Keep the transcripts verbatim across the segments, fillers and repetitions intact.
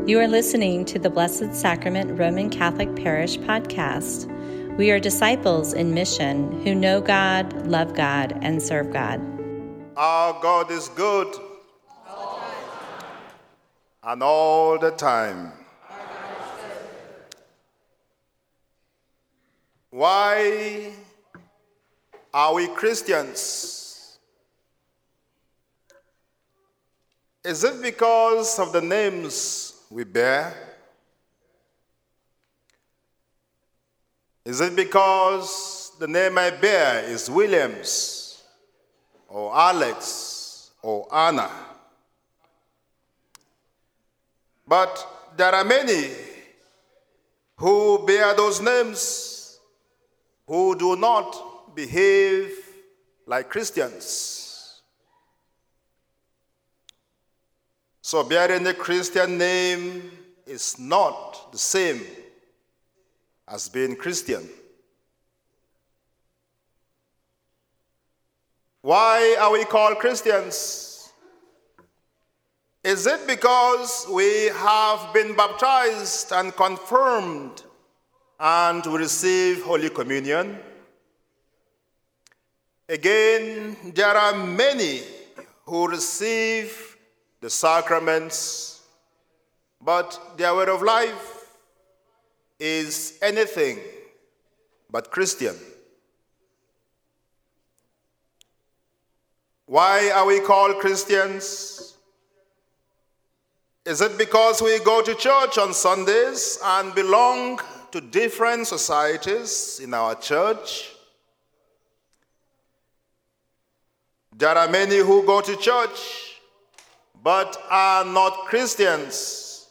You are listening to the Blessed Sacrament Roman Catholic Parish podcast. We are disciples in mission who know God, love God, and serve God. Our God is good. And all the time. Why are we Christians? Is it because of the names we bear? Is it because the name I bear is Williams, or Alex, or Anna? But there are many who bear those names who do not behave like Christians. So bearing a Christian name is not the same as being Christian. Why are we called Christians? Is it because we have been baptized and confirmed and we receive Holy Communion? Again, there are many who receive the sacraments, but their way of life is anything but Christian. Why are we called Christians? Is it because we go to church on Sundays and belong to different societies in our church? There are many who go to church but are not Christians.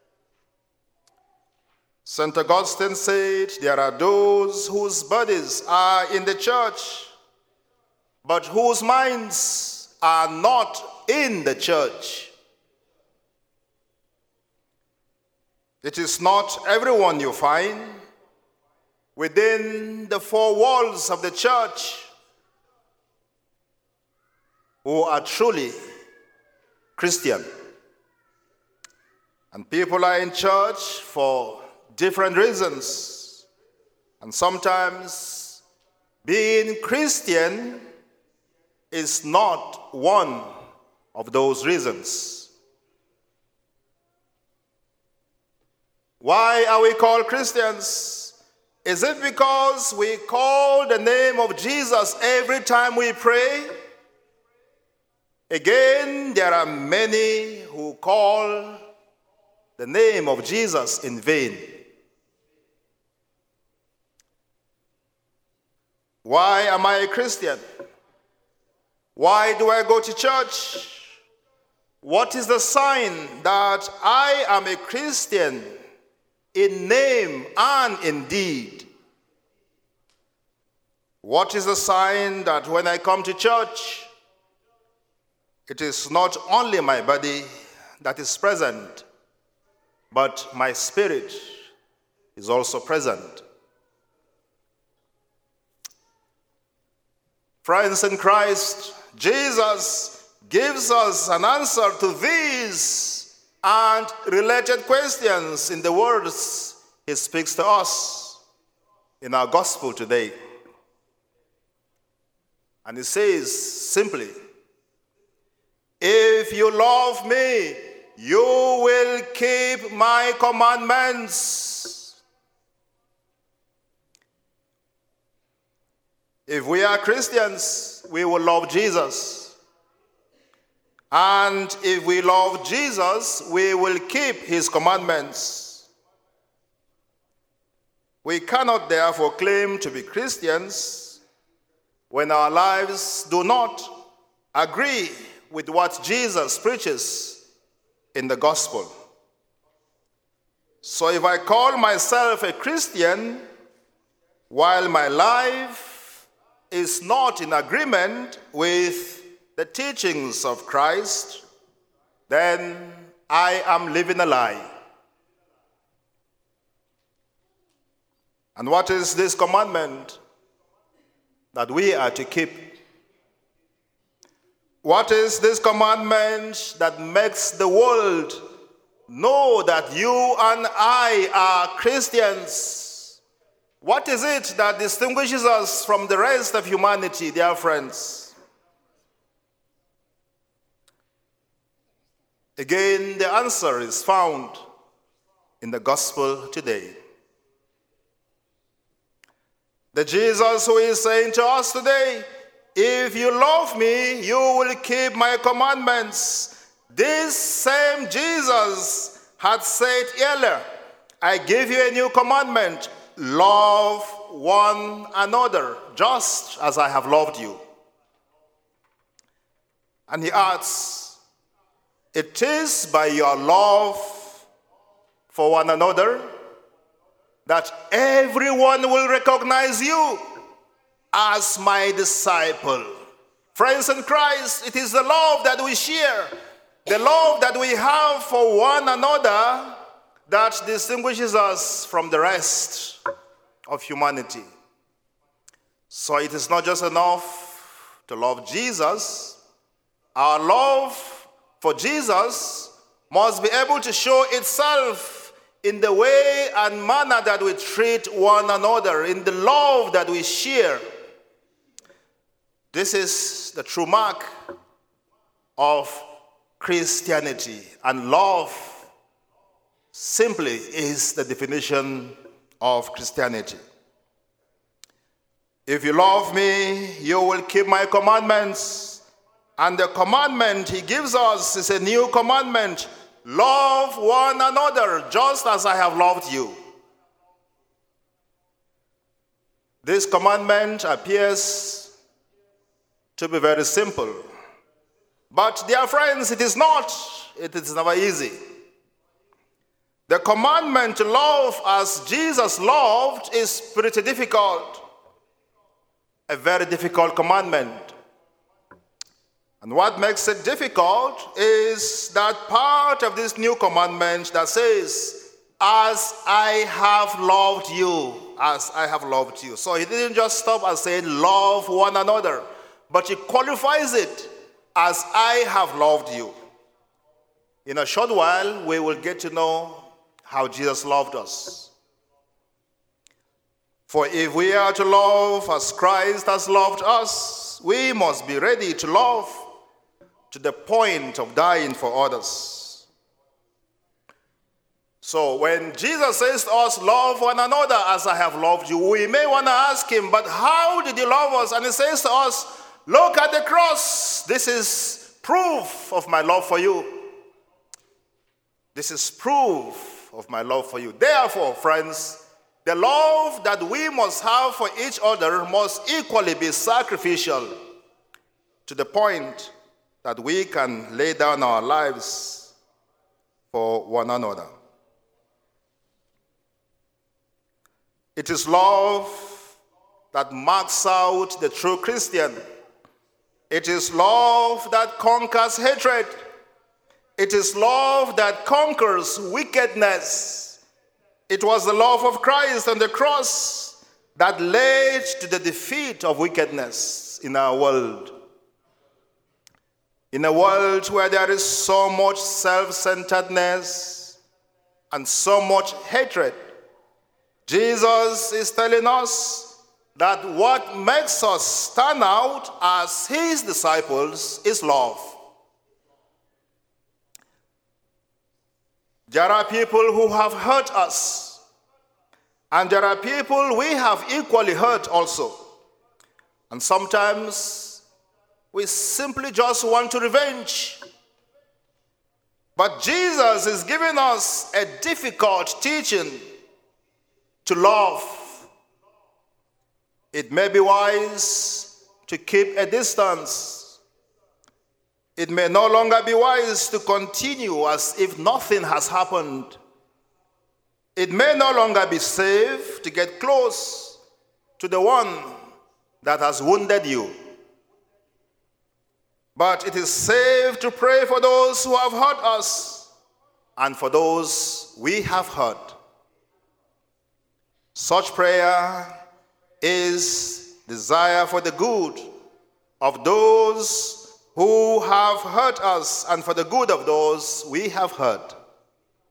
Saint Augustine said there are those whose bodies are in the church, but whose minds are not in the church. It is not everyone you find within the four walls of the church who are truly Christian. And people are in church for different reasons. And sometimes being Christian is not one of those reasons. Why are we called Christians? Is it because we call the name of Jesus every time we pray? Again, there are many who call the name of Jesus in vain. Why am I a Christian? Why do I go to church? What is the sign that I am a Christian in name and in deed? What is the sign that when I come to church, it is not only my body that is present, but my spirit is also present? Friends in Christ, Jesus gives us an answer to these and related questions in the words he speaks to us in our gospel today. And he says simply, "If you love me, you will keep my commandments." If we are Christians, we will love Jesus. And if we love Jesus, we will keep his commandments. We cannot therefore claim to be Christians when our lives do not agree with what Jesus preaches in the gospel. So if I call myself a Christian while my life is not in agreement with the teachings of Christ, then I am living a lie. And what is this commandment that we are to keep? What is this commandment that makes the world know that you and I are Christians. What is it that distinguishes us from the rest of humanity, dear friends? Again, the answer is found in the gospel today. The Jesus who is saying to us today, if you love me, you will keep my commandments. This same Jesus had said earlier, I give you a new commandment, love one another, just as I have loved you. And he adds, it is by your love for one another that everyone will recognize you as my disciple. Friends in Christ, it is the love that we share, the love that we have for one another that distinguishes us from the rest of humanity. So it is not just enough to love Jesus. Our love for Jesus must be able to show itself in the way and manner that we treat one another, in the love that we share. This is the true mark of Christianity, and love simply is the definition of Christianity. If you love me, you will keep my commandments. And the commandment he gives us is a new commandment. Love one another just as I have loved you. This commandment appears to be very simple. But dear friends, it is not. It is never easy. The commandment to love as Jesus loved is pretty difficult. A very difficult commandment. And what makes it difficult is that part of this new commandment that says, as I have loved you, as I have loved you. So he didn't just stop and say, love one another, but he qualifies it, as I have loved you. In a short while, we will get to know how Jesus loved us. For if we are to love as Christ has loved us, we must be ready to love to the point of dying for others. So when Jesus says to us, love one another as I have loved you, we may want to ask him, but how did you love us? And he says to us, look at the cross. This is proof of my love for you. This is proof of my love for you. Therefore, friends, the love that we must have for each other must equally be sacrificial, to the point that we can lay down our lives for one another. It is love that marks out the true Christian. It is love that conquers hatred. It is love that conquers wickedness. It was the love of Christ on the cross that led to the defeat of wickedness in our world. In a world where there is so much self-centeredness and so much hatred, Jesus is telling us that what makes us stand out as his disciples is love. There are people who have hurt us, and there are people we have equally hurt also. And sometimes we simply just want to revenge. But Jesus is giving us a difficult teaching to love. It may be wise to keep a distance. It may no longer be wise to continue as if nothing has happened. It may no longer be safe to get close to the one that has wounded you. But it is safe to pray for those who have hurt us and for those we have hurt. Such prayer is desire for the good of those who have hurt us and for the good of those we have hurt.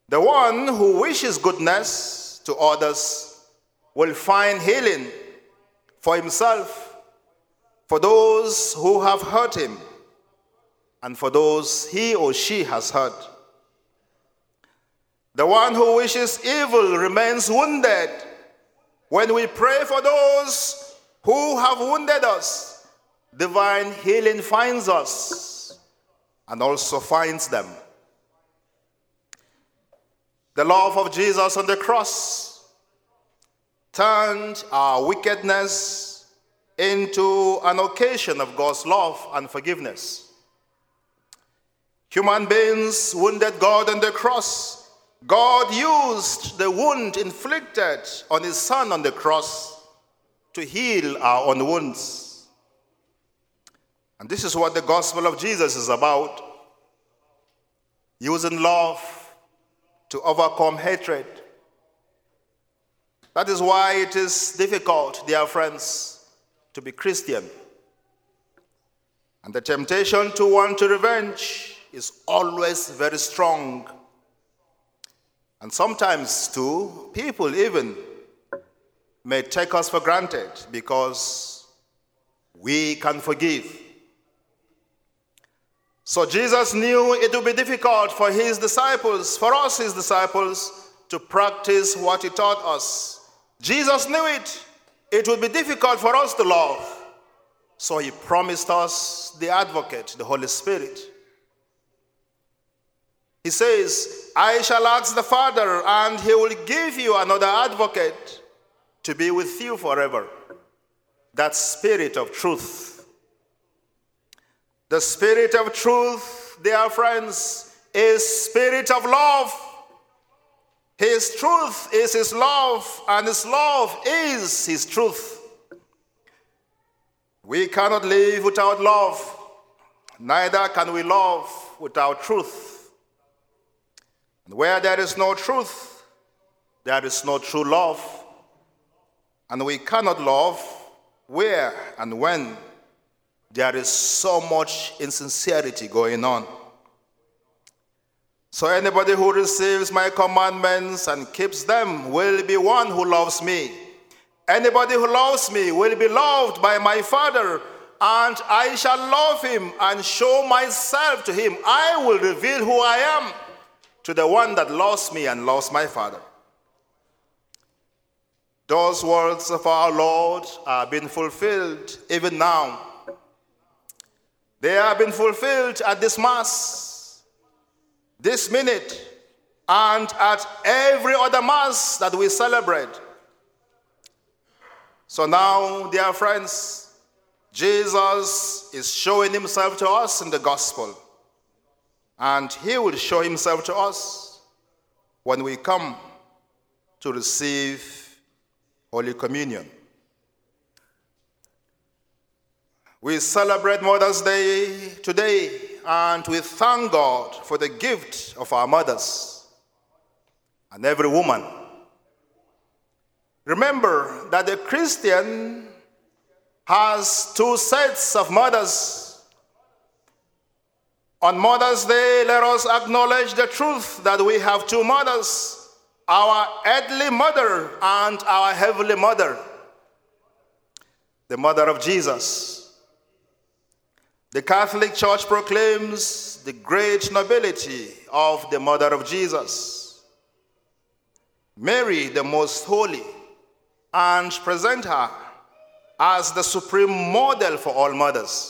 The one who wishes goodness to others will find healing for himself, for those who have hurt him, and for those he or she has hurt. The one who wishes evil remains wounded. When we pray for those who have wounded us, divine healing finds us and also finds them. The love of Jesus on the cross turned our wickedness into an occasion of God's love and forgiveness. Human beings wounded God on the cross. God used the wound inflicted on his Son on the cross to heal our own wounds. And this is what the gospel of Jesus is about: using love to overcome hatred. That is why it is difficult, dear friends, to be Christian. And the temptation to want to revenge is always very strong. And sometimes, too, people even may take us for granted because we can forgive. So Jesus knew it would be difficult for his disciples, for us, his disciples, to practice what he taught us. Jesus knew it. It would be difficult for us to love. So he promised us the advocate, the Holy Spirit. He says, I shall ask the Father, and he will give you another advocate to be with you forever. That Spirit of truth. The Spirit of truth, dear friends, is Spirit of love. His truth is his love, and his love is his truth. We cannot live without love. Neither can we love without truth. And where there is no truth, there is no true love. And we cannot love where and when there is so much insincerity going on. So anybody who receives my commandments and keeps them will be one who loves me. Anybody who loves me will be loved by my Father, and I shall love him and show myself to him. I will reveal who I am to the one that loves me and loves my Father. Those words of our Lord are being fulfilled even now. They have been fulfilled at this Mass, this minute, and at every other Mass that we celebrate. So now, dear friends, Jesus is showing himself to us in the gospel. And he will show himself to us when we come to receive Holy Communion. We celebrate Mother's Day today, and we thank God for the gift of our mothers and every woman. Remember that the Christian has two sets of mothers. On Mother's Day, let us acknowledge the truth that we have two mothers, our earthly mother and our heavenly mother, the mother of Jesus. The Catholic Church proclaims the great nobility of the mother of Jesus, Mary, the most holy, and present her as the supreme model for all mothers.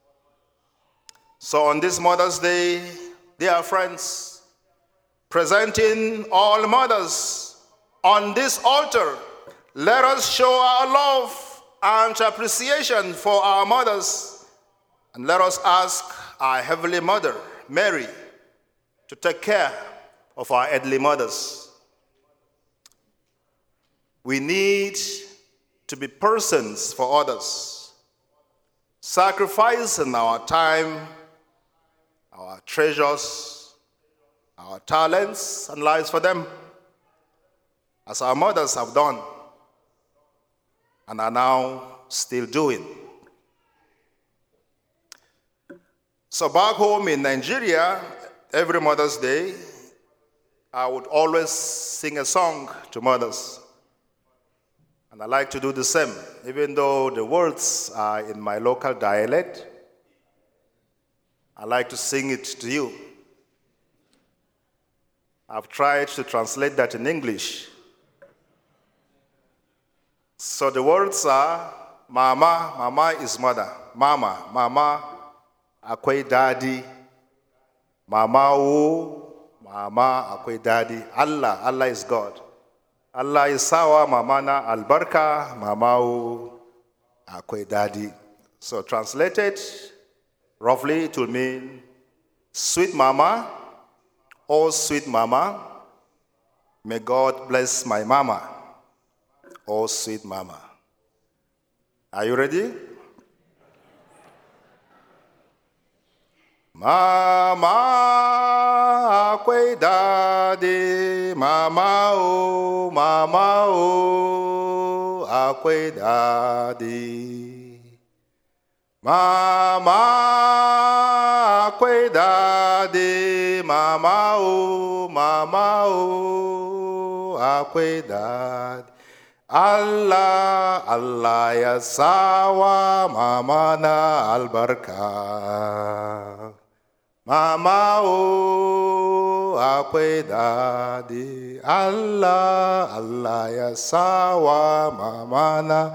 So on this Mother's Day, dear friends, presenting all mothers on this altar, let us show our love and appreciation for our mothers, and let us ask our Heavenly Mother, Mary, to take care of our earthly mothers. We need to be persons for others, sacrificing our time, our treasures, our talents and lives for them, as our mothers have done and are now still doing. So back home in Nigeria, every Mother's Day, I would always sing a song to mothers. And I like to do the same, even though the words are in my local dialect. I like to sing it to you. I've tried to translate that in English. So the words are, Mama, Mama is mother. Mama, Mama, akwai daddy. Mama wo, Mama akwai daddy. Allah, Allah is God. Allah is sawa, Mama na albarka, Mama wo, akwai daddy. So translated, roughly it will mean, sweet Mama, oh sweet Mama, may God bless my Mama. Oh, sweet Mama. Are you ready? Mama, akwai daddy. Mama, oh, Mama, oh, akwai daddy. Mama, akwai daddy. Mama, oh, Mama, oh, akwai daddy. Allah, Allah ya sawa mama na albarka. Mama o akwai daddy. Allah, Allah ya sawa mama na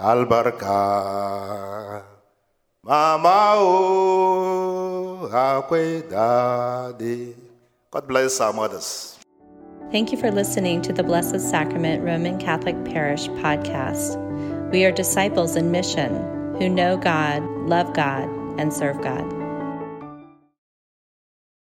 albarka. Mama o akwai daddy. God bless our mothers. Thank you for listening to the Blessed Sacrament Roman Catholic Parish podcast. We are disciples in mission who know God, love God, and serve God.